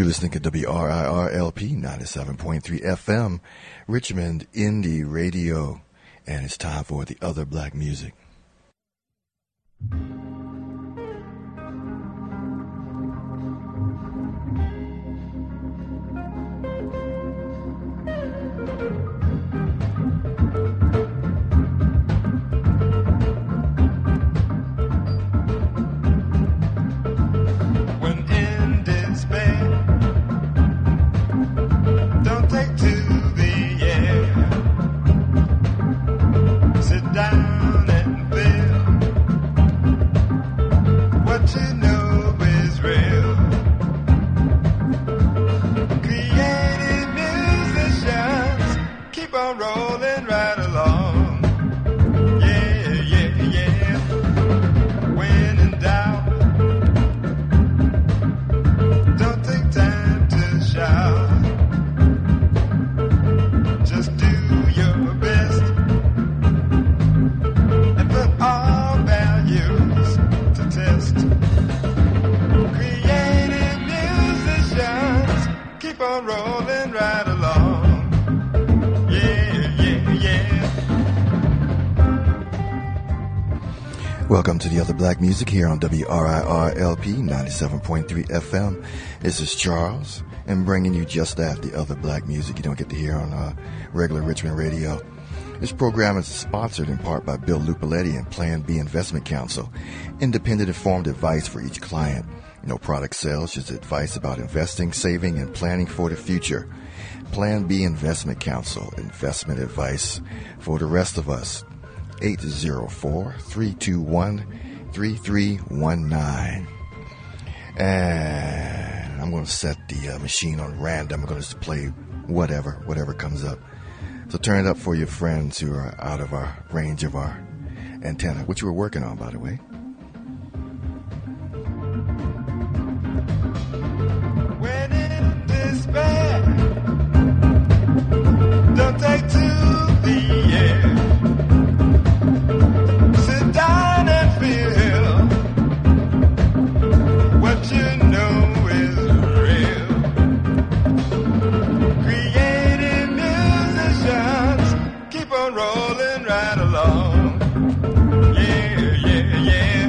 You're listening to WRIR-LP 97.3 FM, Richmond Indie Radio, and it's time for the other black music. Welcome to the other black music here on WRIR-LP 97.3 FM. This is Charles, and bringing you just that, the other black music you don't get to hear on regular Richmond radio. This program is sponsored in part by Bill Lupoletti and Plan B Investment Counsel. Independent informed advice for each client. No product sales, just advice about investing, saving, and planning for the future. Plan B Investment Counsel, investment advice for the rest of us. 804-321-3319. And I'm going to set the machine on random. I'm going to just play whatever comes up. So turn it up for your friends who are out of our range of our antenna, which we're working on, by the way. When in despair, don't take to the air. Sit down and feel what you know is real. Creative musicians keep on rolling right along. Yeah, yeah, yeah.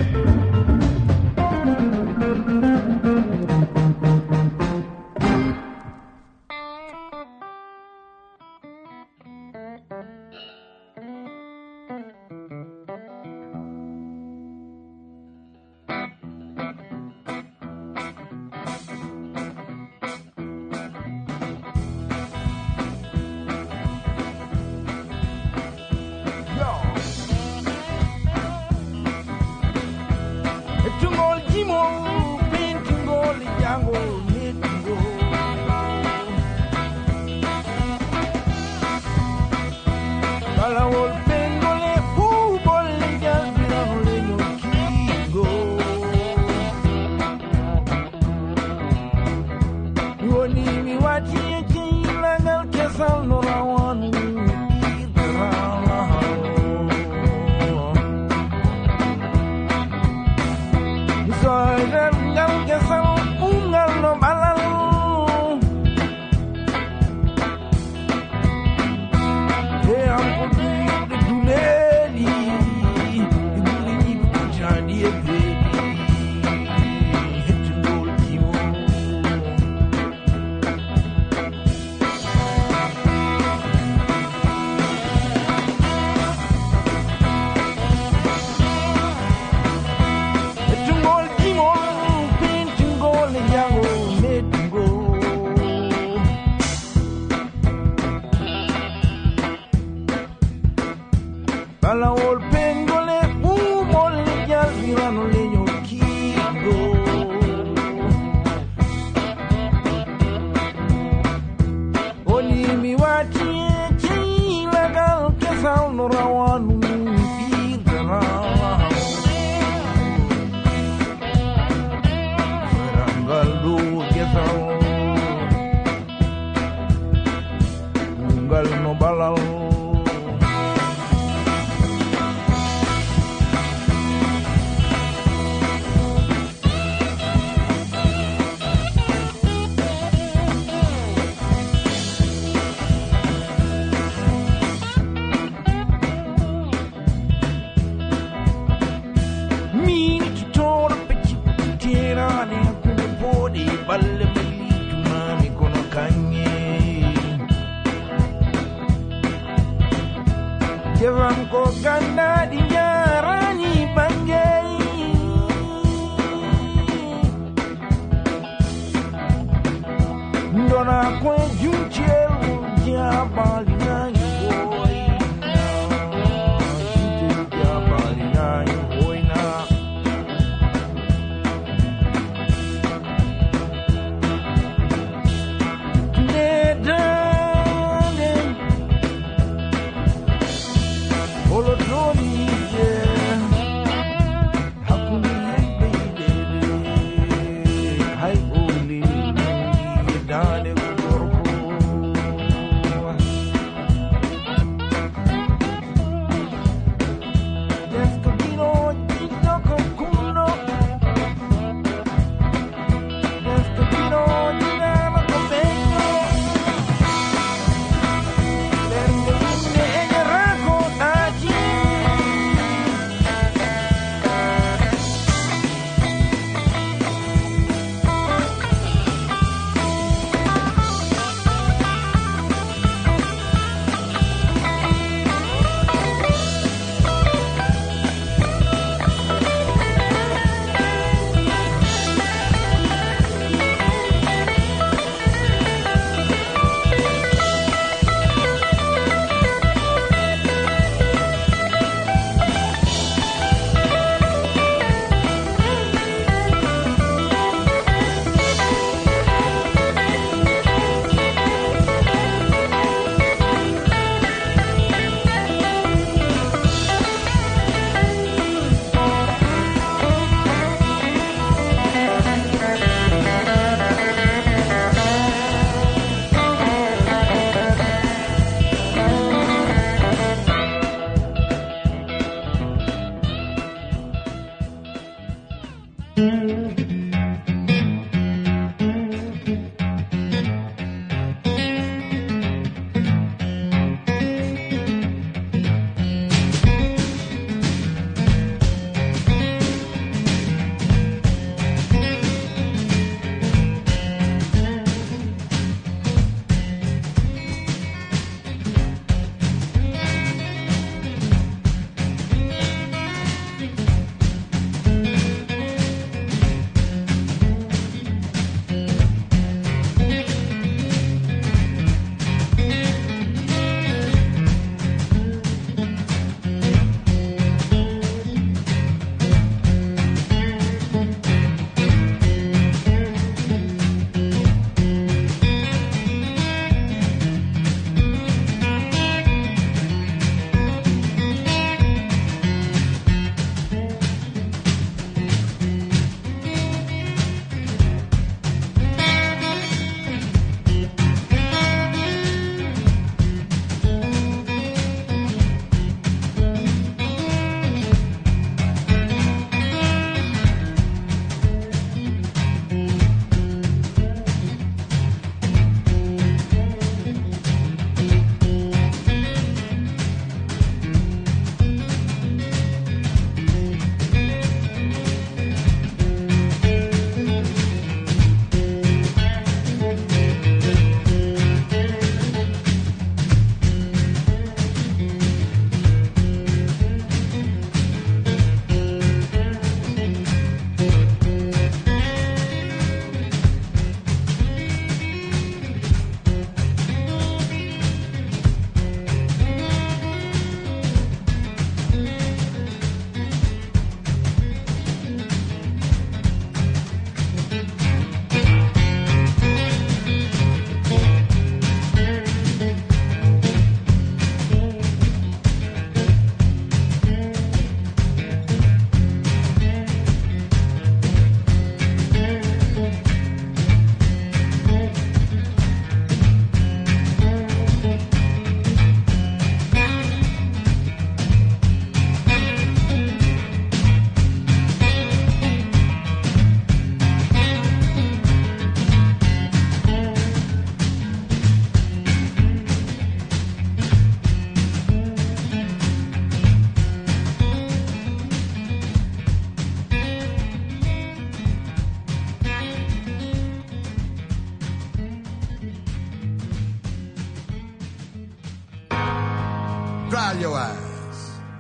Dry your eyes.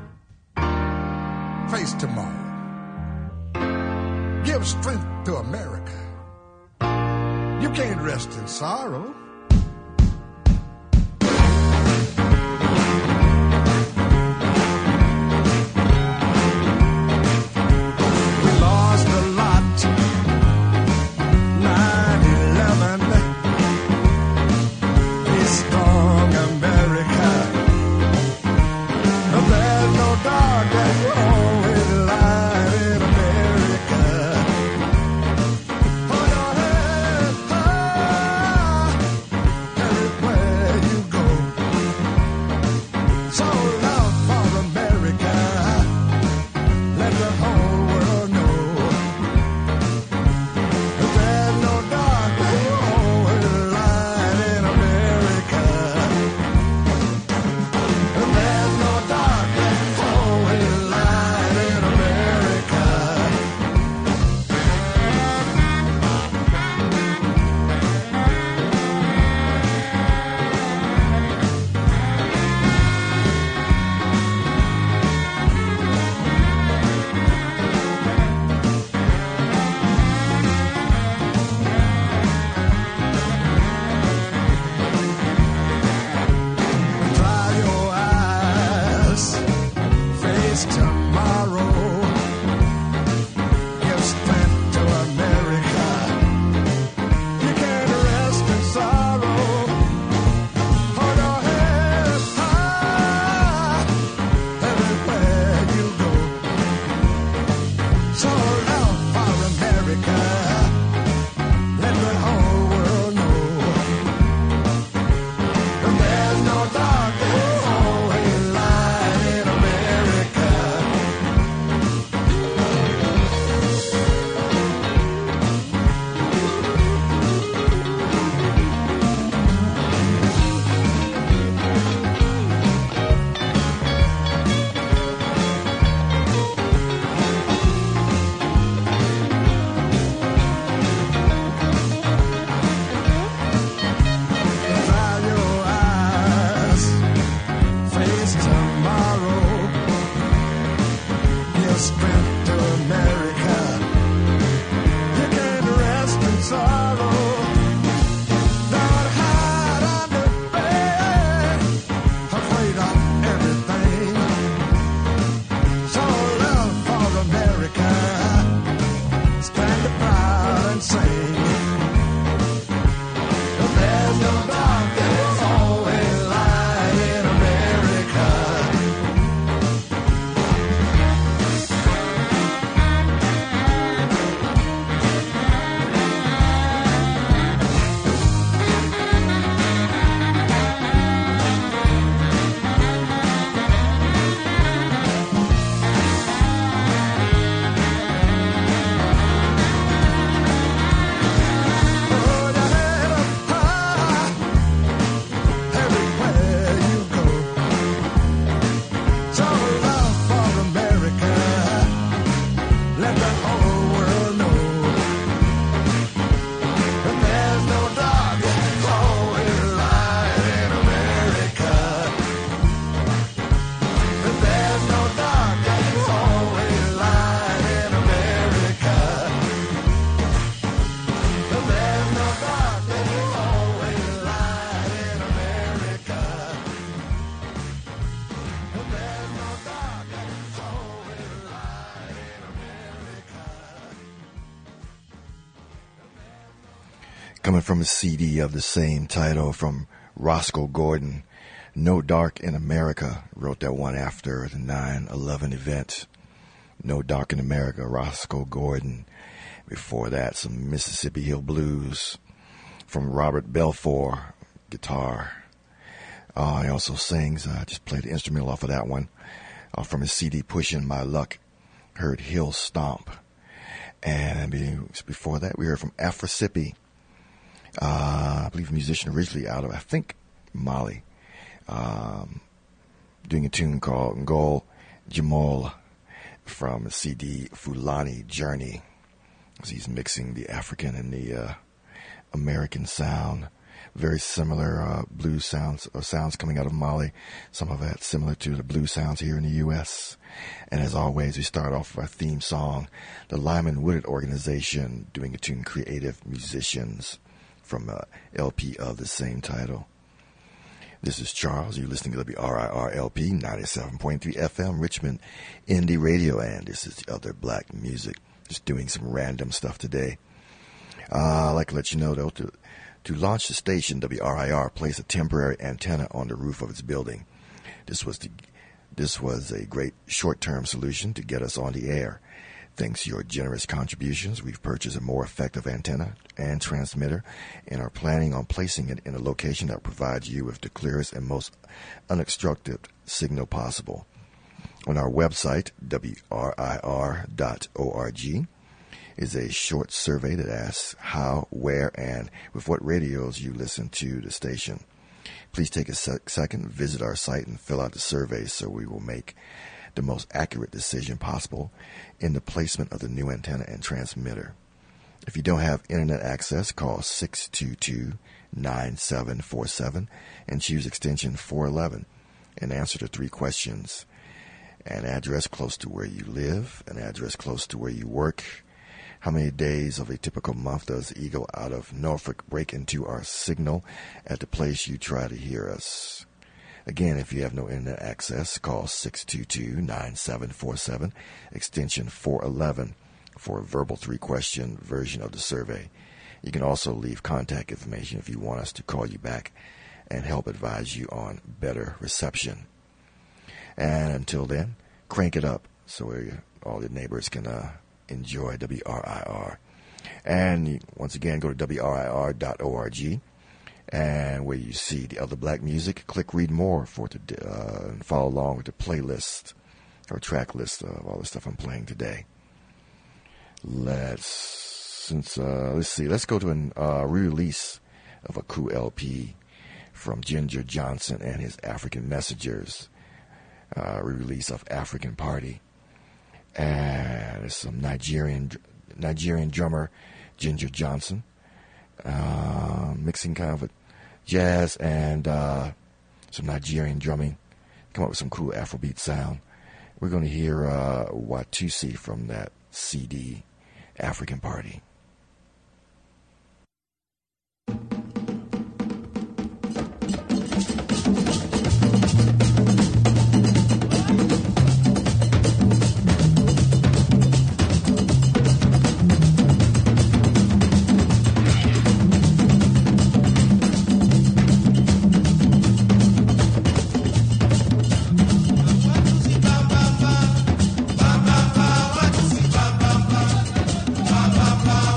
Face tomorrow. Give strength to America. You can't rest in sorrow. We lost a lot, 9/11. Be strong, America. There's no darkness, always light in America. Hold your head high everywhere you go. So love for America, let the whole world know. There's no darkness, always light in America. There's no darkness, always light in America. Dry your eyes, face tomorrow. Give strength to America. You can't rest in sorrow. Hold your head high everywhere you go. So love for America, let the whole world know. There's no darkness, always light in America. Dry your eyes, face tomorrow. Give strength to America. You can't rest in sorrow. Don't hide under bed, afraid of everything. So love for America, stand proud and sing. There's no darkness, always light in America. Hold your head up high everywhere you go. So love for America, let the whole world know. There's no darkness, always light in America. There's no darkness, always light in America. There's no darkness, always light in America. There's no darkness, always light in America. Coming from a CD of the same title from Roscoe Gordon, No Dark in America. Wrote that one after the 9/11 event. No Dark in America, Roscoe Gordon. Before that, some Mississippi Hill Blues from Robert Belfour, guitar. He also sings, I just played the instrumental off of that one, from his CD Pushing My Luck. Heard Hill Stomp. And before that, we heard from Afrosippi, I believe a musician originally out of, I think, Mali, doing a tune called Ngol Jamola from the CD Fulani Journey. So he's mixing the African and the American sound. Very similar blues sounds coming out of Mali. Some of that similar to the blues sounds here in the U.S. And as always, we start off with our theme song, the Lyman Woodard Organization, doing a tune Creative Musicians. from LP of the same title. This is Charles. You're listening to WRIR-LP 97.3 FM Richmond Indie Radio, and this is the other black music. Just doing some random stuff today. I'd like to let you know, though, to launch the station, WRIR placed a temporary antenna on the roof of its building. This was a great short-term solution to get us on the air. Thanks to your generous contributions, we've purchased a more effective antenna and transmitter and are planning on placing it in a location that provides you with the clearest and most unobstructed signal possible. On our website, WRIR.org, is a short survey that asks how, where, and with what radios you listen to the station. Please take a second, visit our site, and fill out the survey so we will make the most accurate decision possible in the placement of the new antenna and transmitter. If you don't have internet access, call 622-9747 and choose extension 411 and answer the 3 questions. An address close to where you live, an address close to where you work. How many days of a typical month does Eagle out of Norfolk break into our signal at the place you try to hear us? Again, if you have no internet access, call 622-9747, extension 411 for a verbal 3-question version of the survey. You can also leave contact information if you want us to call you back and help advise you on better reception. And until then, crank it up so all the neighbors can enjoy WRIR. And once again, go to WRIR.org. And where you see the other black music, click read more and follow along with the playlist or track list of all the stuff I'm playing today. Let's go to a re-release of a cool LP from Ginger Johnson and his African Messengers, re-release of African Party. And there's some Nigerian drummer Ginger Johnson, mixing kind of a jazz and some Nigerian drumming, come up with some cool Afrobeat sound. We're going to hear Watusi from that CD, African Party. Bam, bam, bam,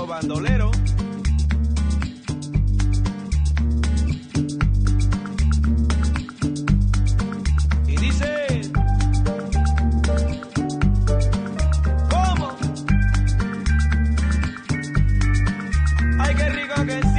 rico bandolero. Y dice, ¿cómo? Ay, qué rico que sí.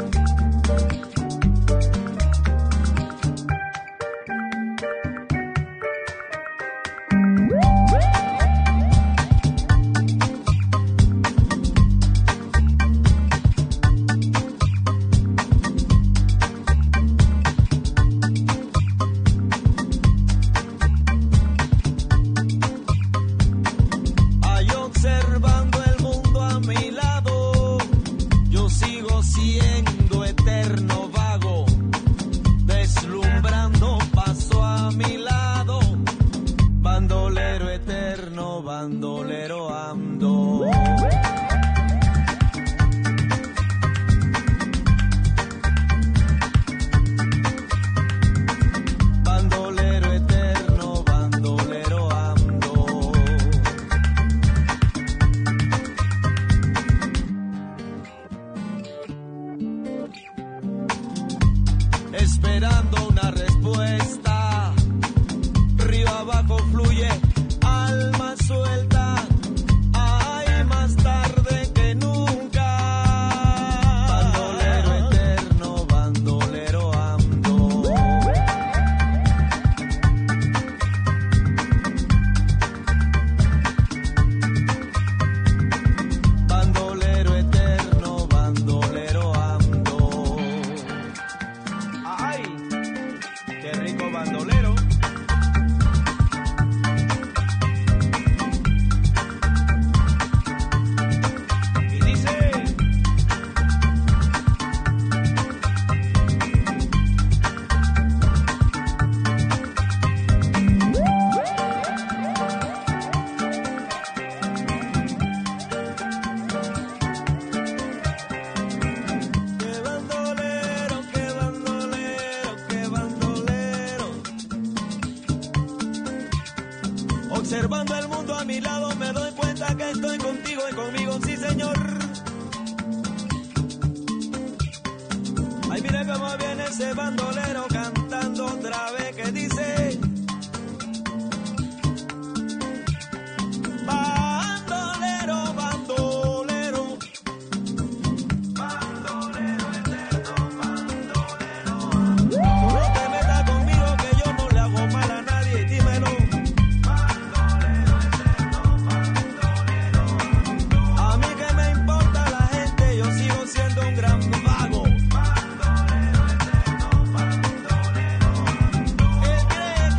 Esperando una respuesta, río abajo fluye, alma suelta, ay, más tarde que nunca. Bandolero eterno, bandolero ando. Bandolero eterno, bandolero ando. ¡Ay! ¡Qué rico bandolero! Y dice... ¡Qué bandolero, qué bandolero, qué bandolero! Observando el mundo a mi lado me doy cuenta que estoy contigo y conmigo, sí señor. Ay, mira cómo viene ese bandolero cantando otra vez que dice... Bandolero, bandolero, bandolero eterno, bandolero. Tú no te metas conmigo que yo no le hago mal a nadie, dímelo. Bandolero eterno, bandolero. A mí que me importa la gente, yo sigo siendo un gran vago. Bandolero eterno, bandolero. Él cree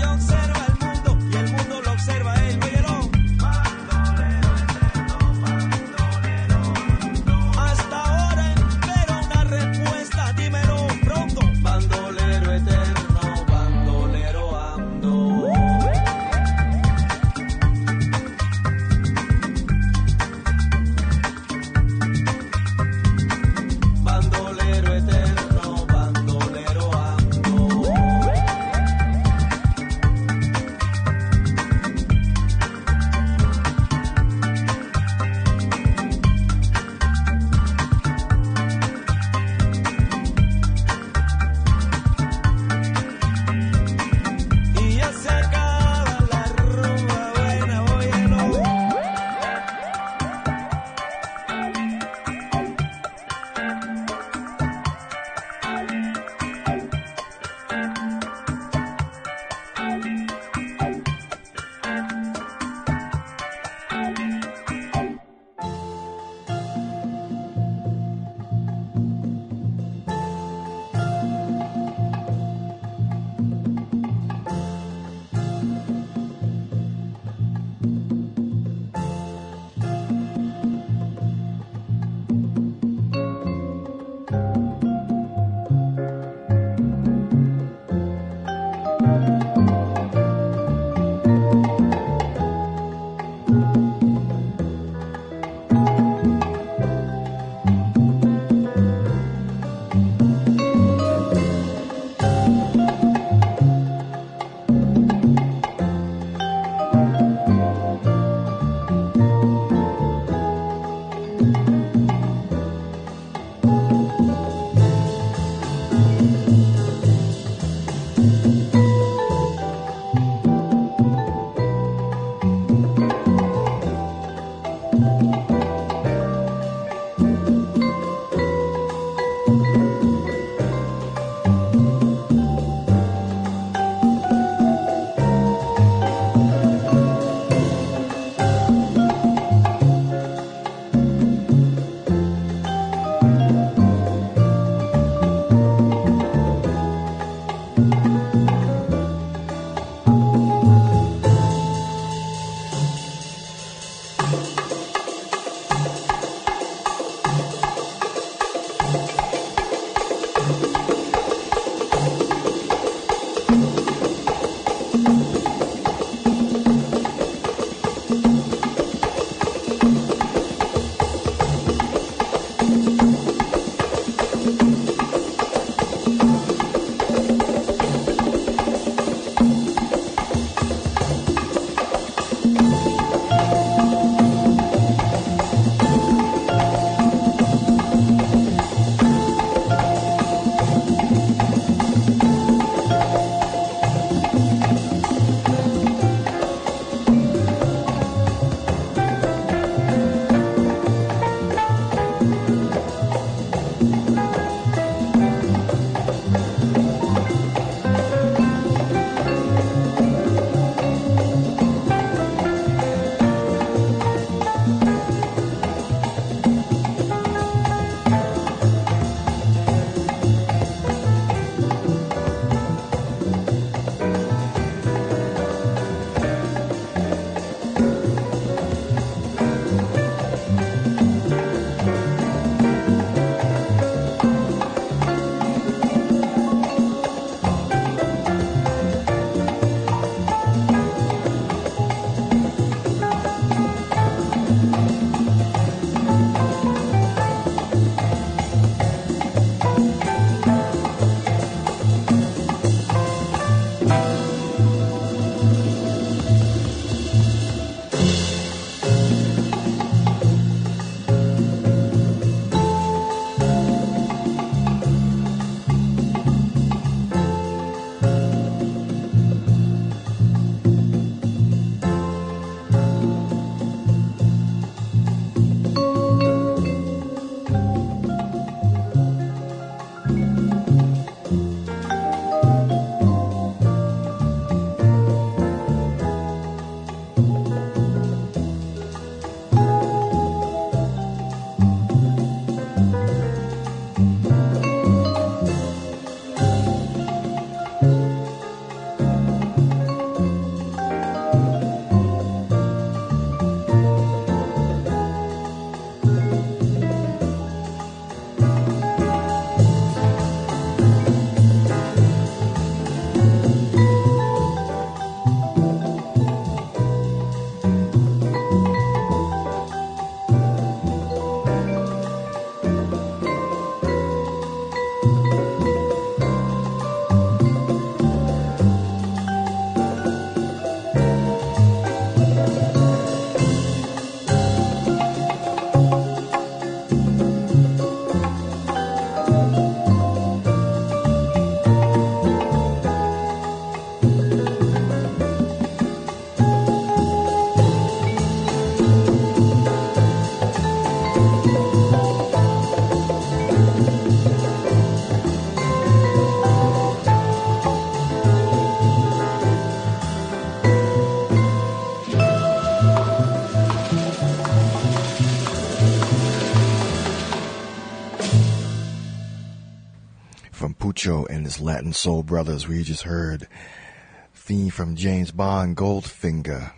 Ocho and his Latin Soul Brothers. We just heard theme from James Bond, Goldfinger.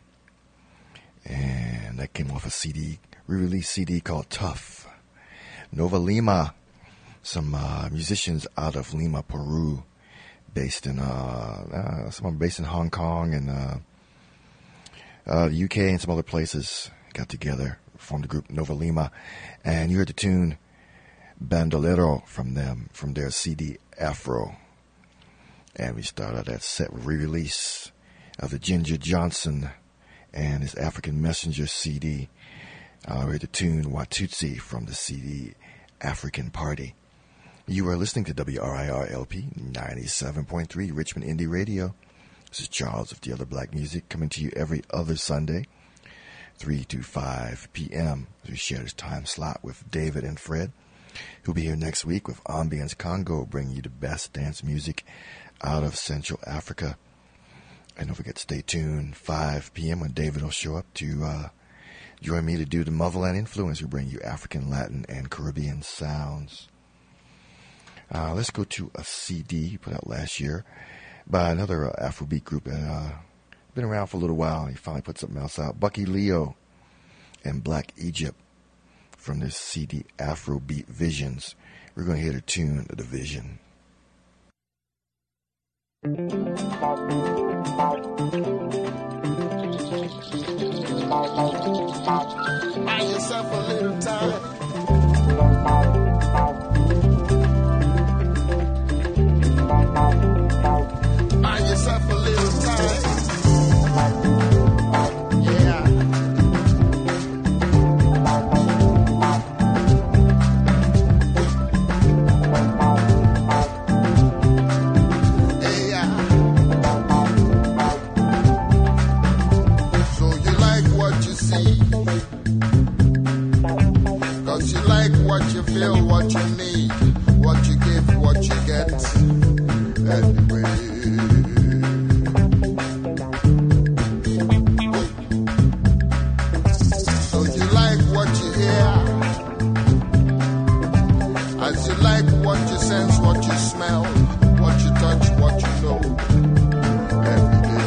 And that came off a CD, re-release CD called Tough. Nova Lima, some musicians out of Lima, Peru, based in some based in Hong Kong and the UK and some other places, got together, formed the group Nova Lima, and you heard the tune Bandolero from them, from their CD Afro. And we started that set with re-release of the Ginger Johnson and his African Messenger CD. We heard the tune Watutsi from the CD African Party. You are listening to WRIR-LP 97.3 Richmond Indie Radio. This is Charles of The Other Black Music, coming to you every other Sunday, 3 to 5 p.m. as we share this time slot with David and Fred, who'll be here next week with Ambience Congo, bringing you the best dance music out of Central Africa. And don't forget to stay tuned, 5 p.m. when David will show up to join me to do the Motherland Influence. We bring you African, Latin, and Caribbean sounds. Let's go to a CD put out last year by another Afrobeat group. Been around for a little while. He finally put something else out. Bucky Leo and Black Egypt from this CD Afrobeat Visions. We're going to hear the tune of the Vision. Buy yourself a little time. Buy yourself a little time. Yeah. Cause you like what you feel, what you need, what you give, what you get. Anyway. So you like what you hear, as you like what you sense, what you smell, what you touch, what you know. Every day.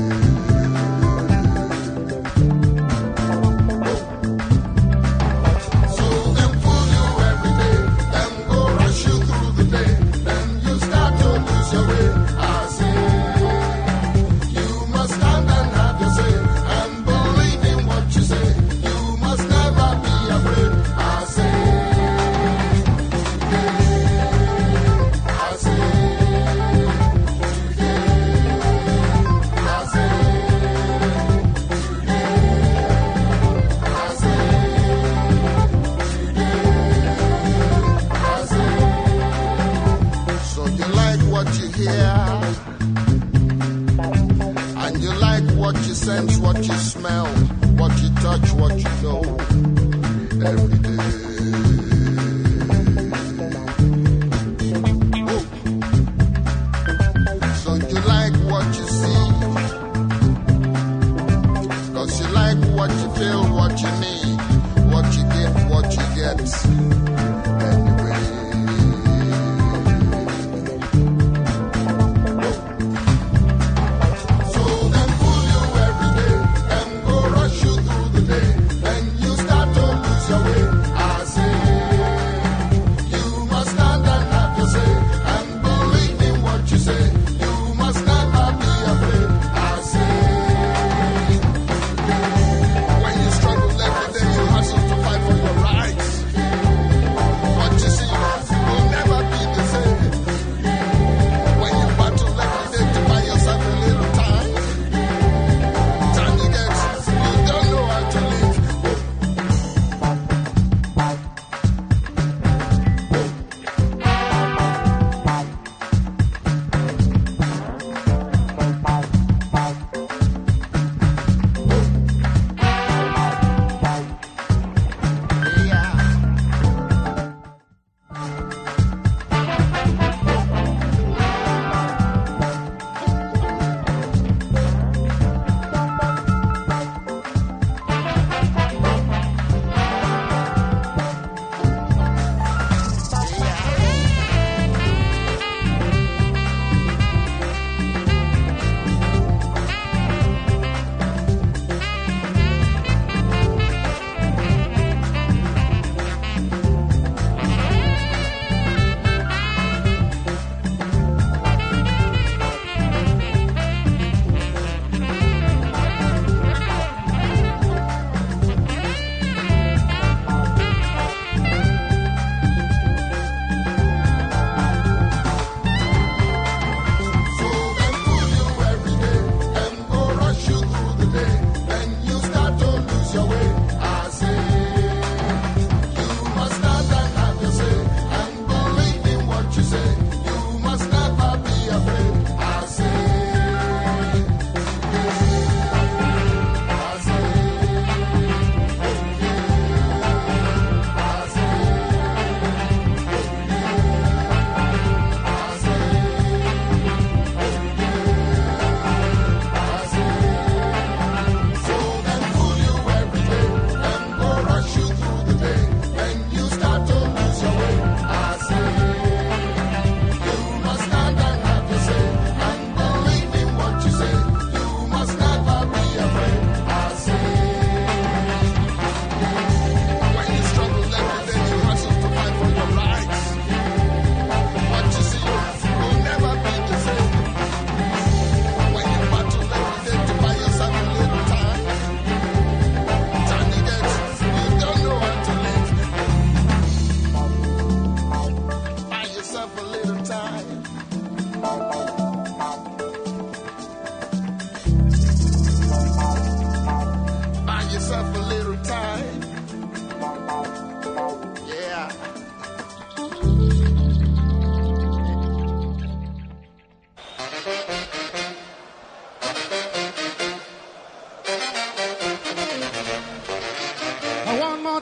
Sense what you smell, what you touch, what you know, every day. Whoa. So you like what you see, cause you like what you feel, what you need, what you give, what you get, anyway. Your way, I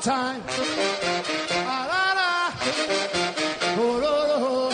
time. Ah, la, la. Oh, lo, lo.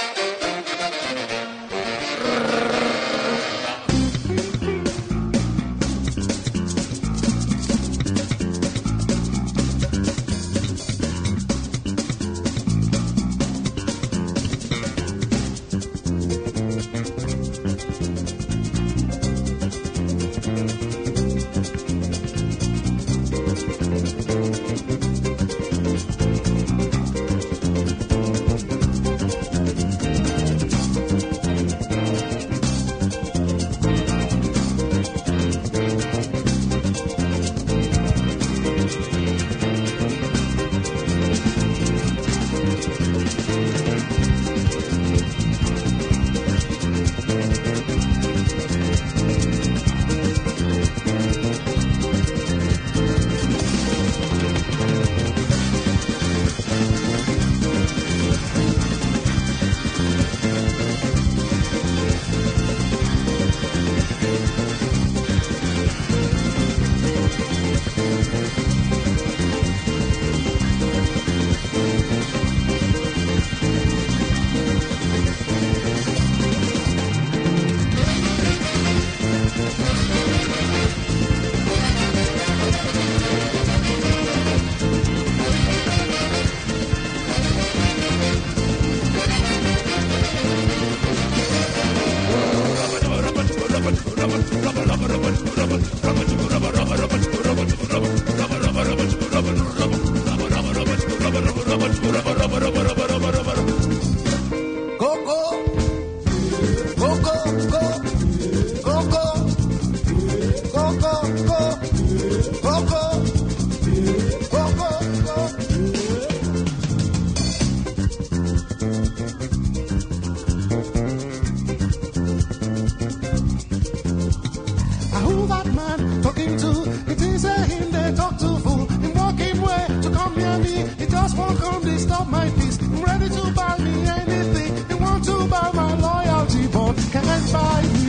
Who that man talking to? It is a him they talk to fool. Him walking way to come near me. He just won't come disturb my peace. I'm ready to buy me anything. He want to buy my loyalty, but can't buy me.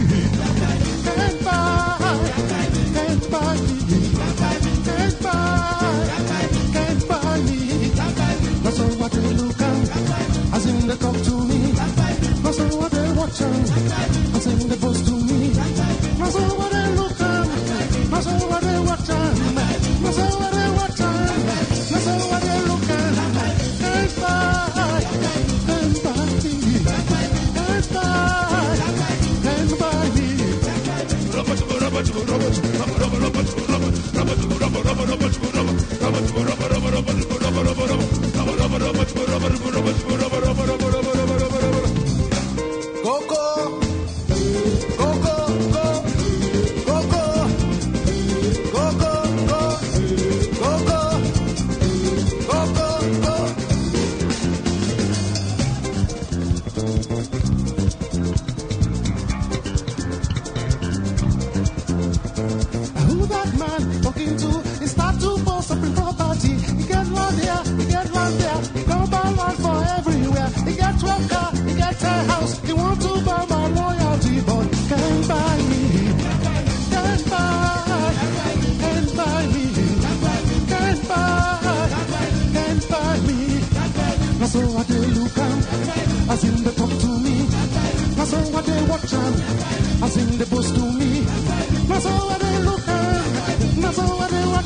Can't buy. Can't buy me. Can't buy. Can't buy me. That's all what they look at. As in they talk to me. That's all what they watch out. As in they post to me. That's all what they look at. That's all what they watch out. That's all what they watch out. That's all what they look at. Can't buy. Can't buy me. Can't buy. Can't buy me. Coco. Who that man talking to? He start to boss up in property. He get one here, he get one there. He don't buy one for everywhere. He get 12 car, he get a house. He want to buy my loyalty, but can't buy me. Can't buy. Can't buy me. Can't buy. Can't buy me. That's all what they look at. As in they talk to me. That's all what they watch out. As in they boast to me. That's all what they look at. That's all what they watch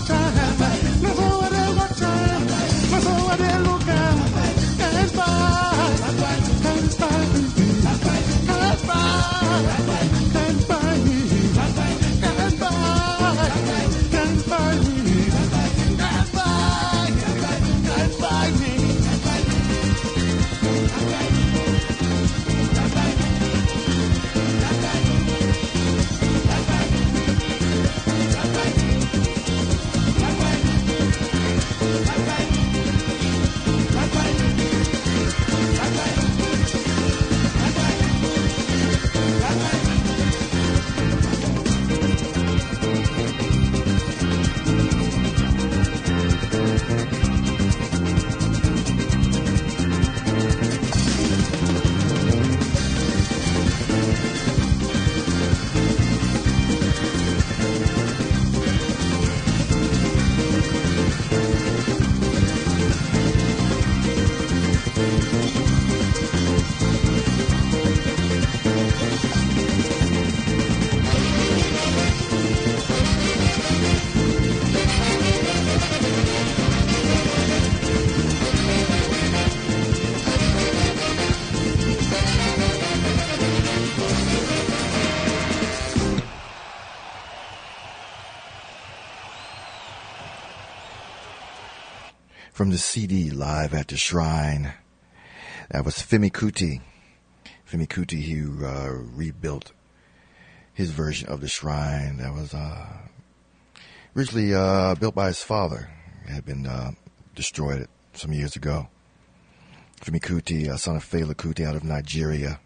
from the CD Live at the Shrine. That was Femi Kuti. Femi Kuti, who rebuilt his version of the Shrine that was originally built by his father. It had been destroyed some years ago. Femi Kuti, son of Fela Kuti out of Nigeria.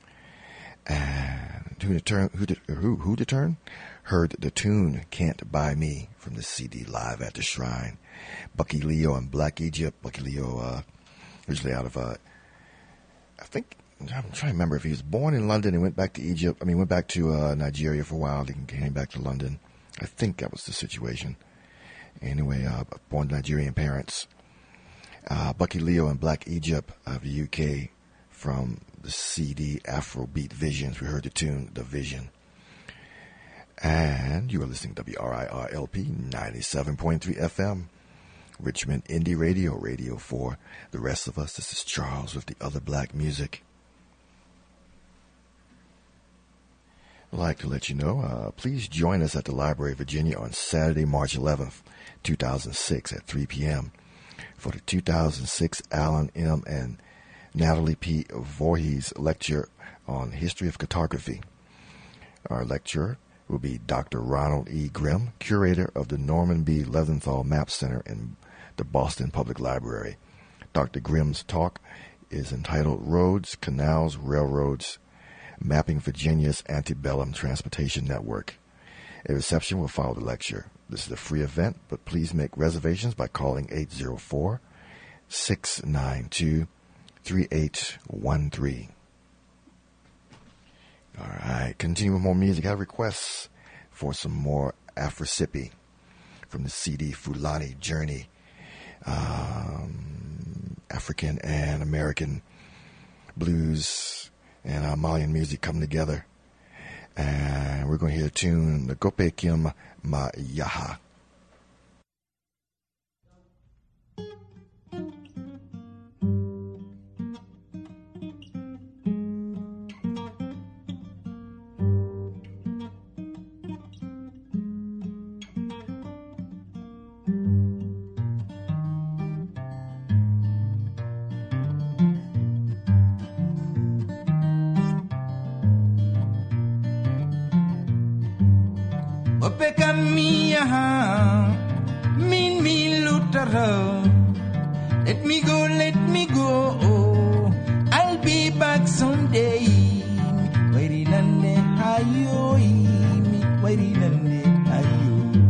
And who to turn? Heard the tune Can't Buy Me from the CD Live at the Shrine. Bucky Leo and Black Egypt. Bucky Leo originally out of, I think, I'm trying to remember if he was born in London and went back to Egypt. I mean, went back to Nigeria for a while, then came back to London. I think that was the situation. Anyway, born to Nigerian parents. Bucky Leo and Black Egypt of the UK from the CD Afrobeat Visions. We heard the tune, The Vision. And you are listening to WRIR-LP 97.3 FM, Richmond Indie Radio, radio for the rest of us. This is Charles with the other black music. I'd like to let you know, please join us at the Library of Virginia on Saturday, March 11th, 2006 at 3 p.m. for the 2006 Alan M. and Natalie P. Voorhees lecture on history of cartography. Our lecturer will be Dr. Ronald E. Grimm, curator of the Norman B. Leventhal Map Center in the Boston Public Library. Dr. Grimm's talk is entitled Roads, Canals, Railroads, Mapping Virginia's Antebellum Transportation Network. A reception will follow the lecture. This is a free event, but please make reservations by calling 804-692-3813. All right, continue with more music. I have requests for some more Afrosippi from the CD Fulani Journey. African and American blues and Malian music come together. And we're going to hear a tune, Ngope Kim Ma Yaha. Let me go, I'll be back someday. Waiting on the hayo, waiting on the hayo.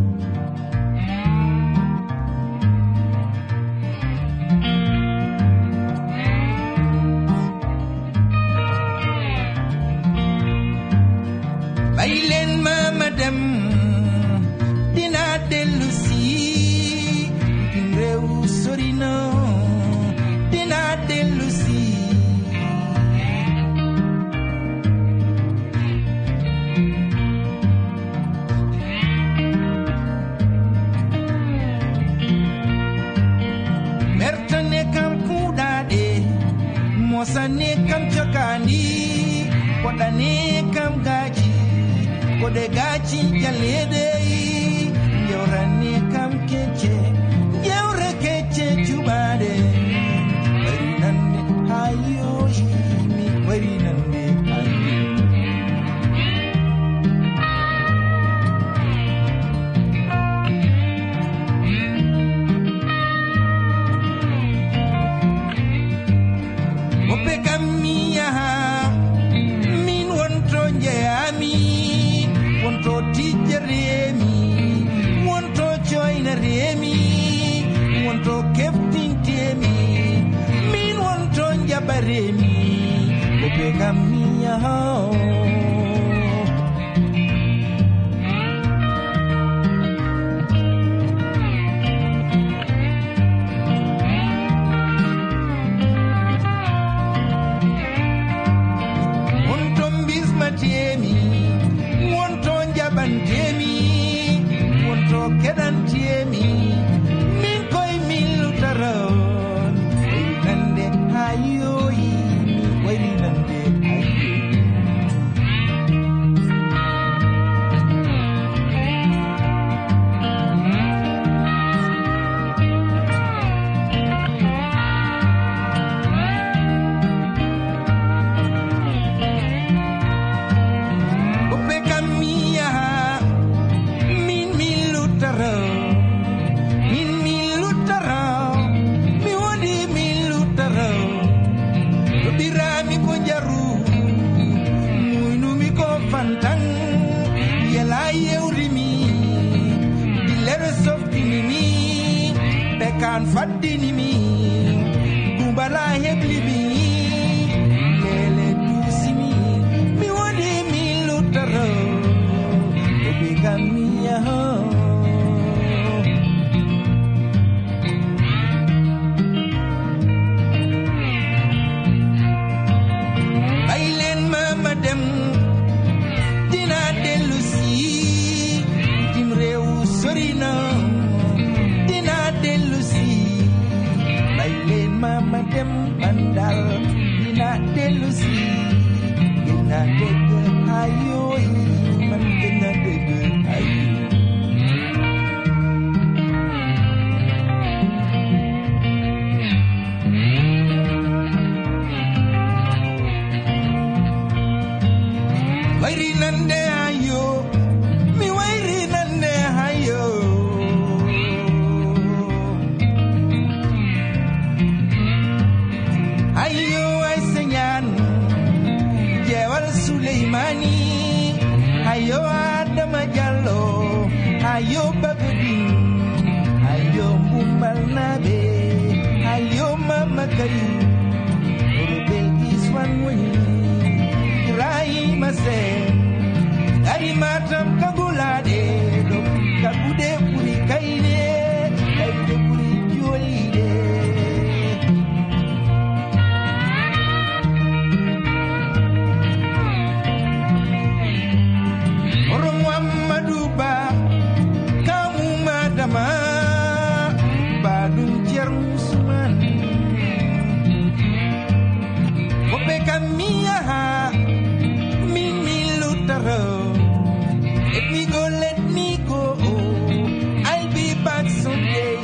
Bailen ma madame, dina de Lucie, pingreu sorino, dina de Lucie. Mertane kam kudade, mosane kam chakani, kodane kam gaji. Kode gachi jalede yorane kam keche yore keche chubade warinane hayo mi warinane hayo opeka miya min wonto ami wonto tijja reemi wonto joyna reemi wonto keftintemi min wonto jaba reemi ko be kam miya wonto bismatemi Bandemi, wonto kedantiemi, min koy min lutaron, warinande hayoyi, warinande hayoyi. ban faddini mi gumbala hebli mi lele dusimi mi woni mi lutaro obi kamia ho bailen mama dem dina delusi dim rew sorina dina delusi bailen mama dem bandal dina delusi dina deg ayo man dina deg ayo wairi nande ayo mi wairi nande ayo ayo ay senyan jewal Suleimani ayo Adama Jallo ayo Bagdin ayo Mumbal Nabe ayo Mama Kayu Rebel Iswan Wani Ibrahima Sen Dari Matam Kagulade do Kagude Puri Kaide Kaide Puri Jolide Orang Muhammaduba Kamu Madama Badung Jermusman Kope Kamia let me go. I'll be back someday.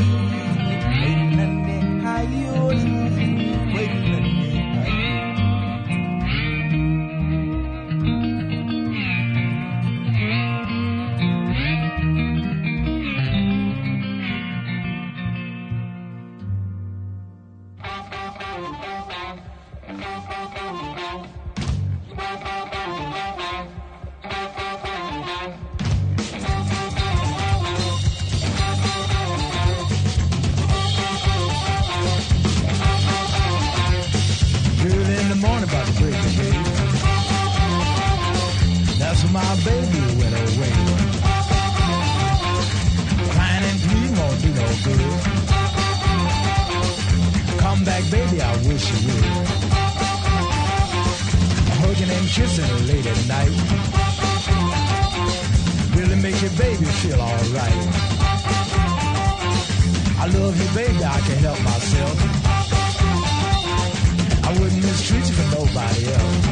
That's when my baby went away. Crying and pleading won't do no good. Come back, baby, I wish you would. Hugging and kissing her late at night really make your baby feel alright. I love you, baby, I can't help myself. I wouldn't mistreat you for nobody else.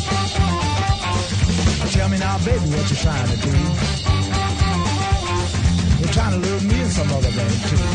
Tell me now, baby, what you trying to do? You're trying to lure me and some other man, too.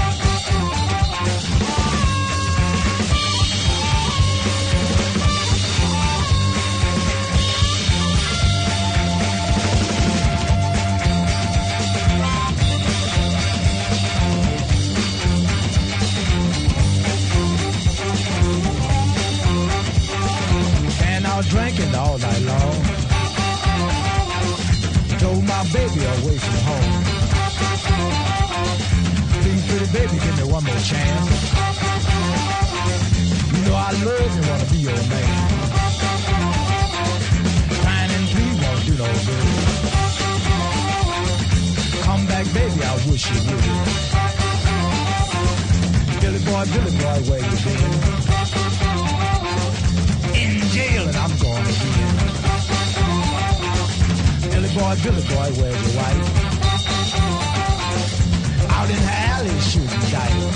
And I was drinking all night long. Told my baby away from home. Please, pretty baby, give me one more chance. You know I love and wanna be your man. Crying and pleading won't do no good. Come back, baby, I wish you would. Billy boy, where you been? In jail and I'm going again. Billy boy, where's your wife? Out in the alley shooting dice.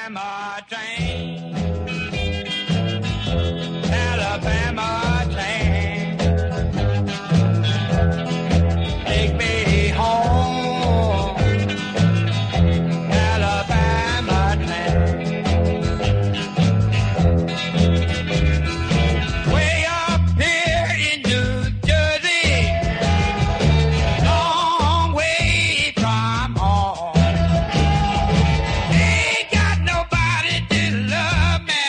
Alabama train. Alabama train. Take me home. Alabama train. Way up here in New Jersey. Long way from home. Ain't got nobody to love me.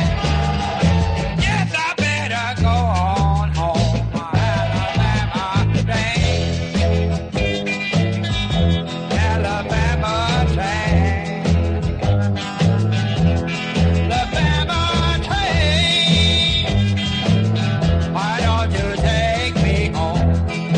Yes, I better go on home. Alabama train. Alabama train. Alabama train. Why don't you take me home?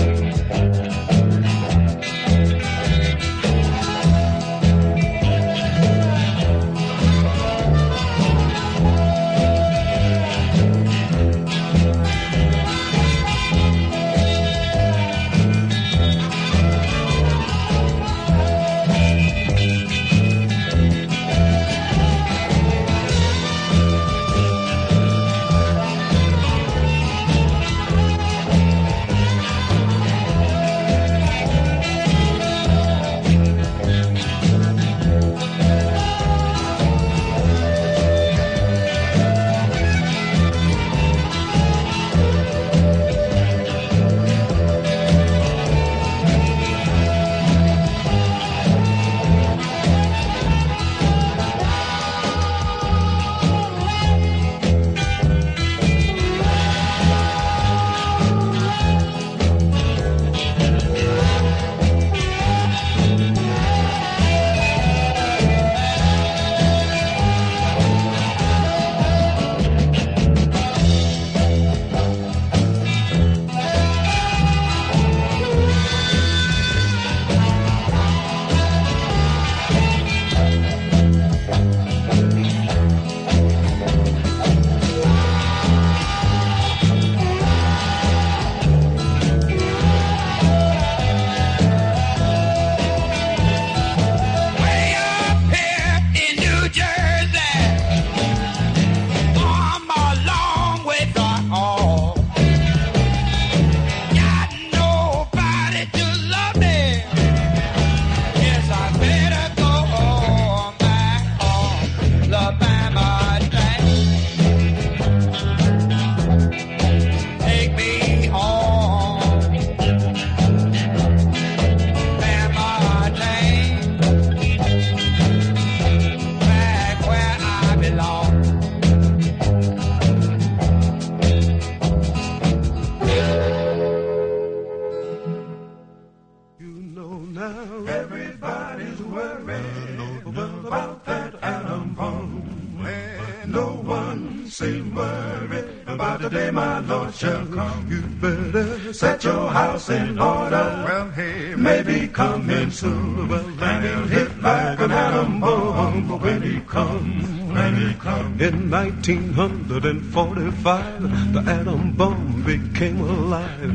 Way up here in New Jersey. I'm a long way from home. Got nobody to love me. Yes, I better go home, back home. Alabama train. Take me home. Alabama train. Back where I belong. You know now everybody's worried about that atom bomb. And no one seems worried about the day my Lord shall come. You better set your house in order. Well, he may be coming soon. And he'll hit like an atom bomb when he comes. When he comes. In 1945, the atom bomb became alive.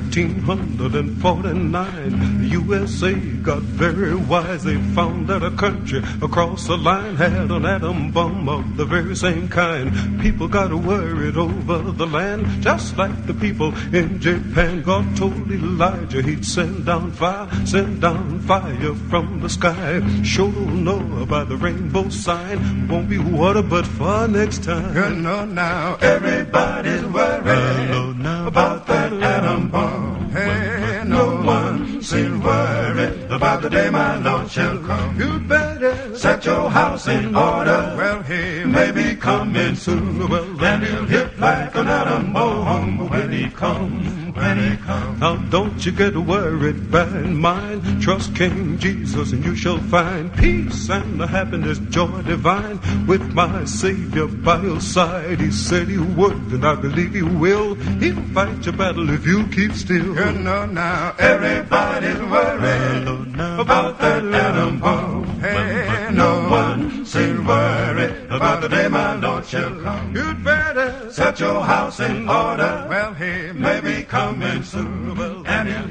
1949, the USA got very wise. They found that a country across the line had an atom bomb of the very same kind. People got worried over the land, just like the people in Japan. God told Elijah he'd send down fire from the sky. Sure don't know about the rainbow sign. Won't be water but fire next time. You know now everybody's worried about that atom bomb. Hey, no one seems worried about the day my Lord shall come. You better set your house in order. Well, he may be coming soon. Well, and he'll hit like an atom bomb when he comes. When he comes. Now don't you get worried, bear in mind. Trust King Jesus and you shall find peace and the happiness, joy divine. With my Savior by your side, he said he would, and I believe he will. He'll fight your battle if you keep still. You know now everybody's worried about that atom bomb. Hey, no one seems worried about the day my Lord shall come. You'd better set your house in order. Well, he may be coming soon. And he'll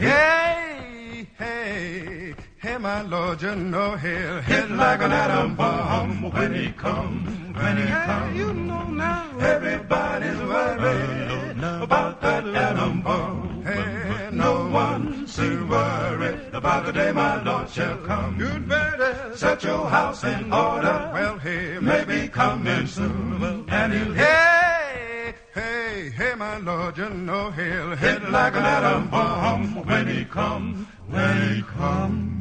hey, my Lord, you know he'll hit like an atom bomb when he comes, when he comes. You know now. Everybody's worried about that atom bomb. Hey, No one should worry about the day my Lord shall come. you'd better Set your house in order. well, hey, Maybe coming soon. And he'll hey, hey, hey, my Lord, you know he'll hit like an atom bomb when he comes, when he comes.